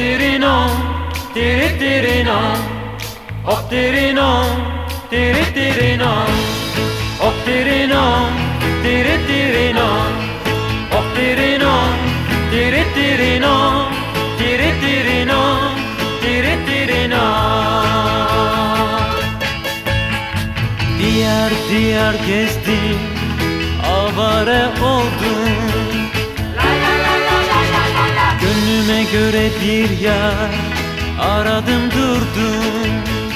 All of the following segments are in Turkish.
Optirino, tiritirino, optirino, tiritirino, optirino, tiritirino, optirino, tiritirino, tiritirino, tiritirino. Diyar diyar gezdim, avare oldum. Gönlüme göre bir yer aradım durdum.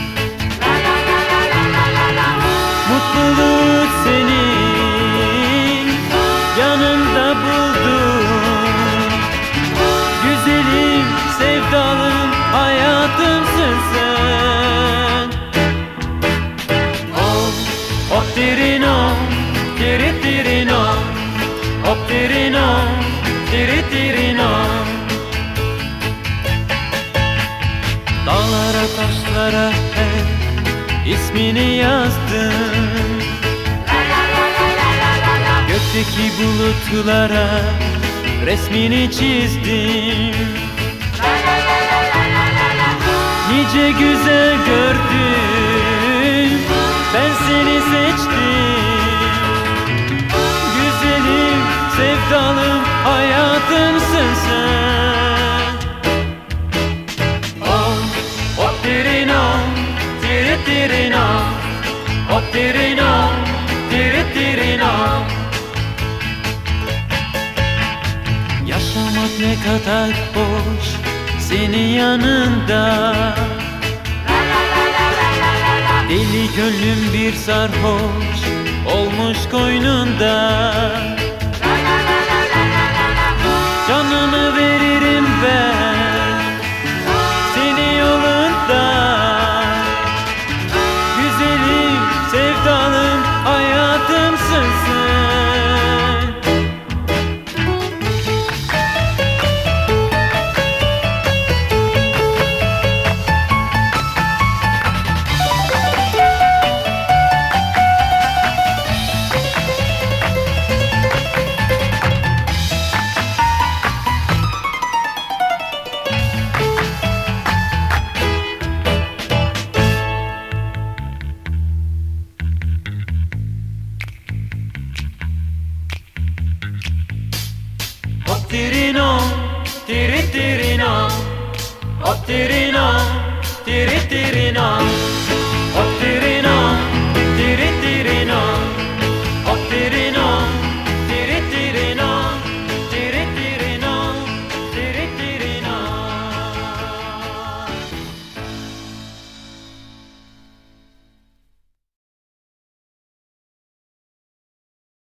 Mutluluk senin yanında buldum. Güzelim, sevdalım, hayatımsın sen. Oh, optirino, tiritirino, optirino, tiritirino. Dağlara taşlara hep ismini yazdım. Gökteki bulutlara resmini çizdim. Nice güzel gördüm, ben seni seçtim. Güzelim, sevdalım, hayatımsın sen. Tiritirino, optirino, tiritirino. Yaşamak ne kadar hoş senin yanında. Deli gönlüm bir sarhoş olmuş koynunda. Canımı veririm ben senin yolunda. Sevdalım, hayatımsın sen. Optirino, tiritirino, optirino, tiritirino.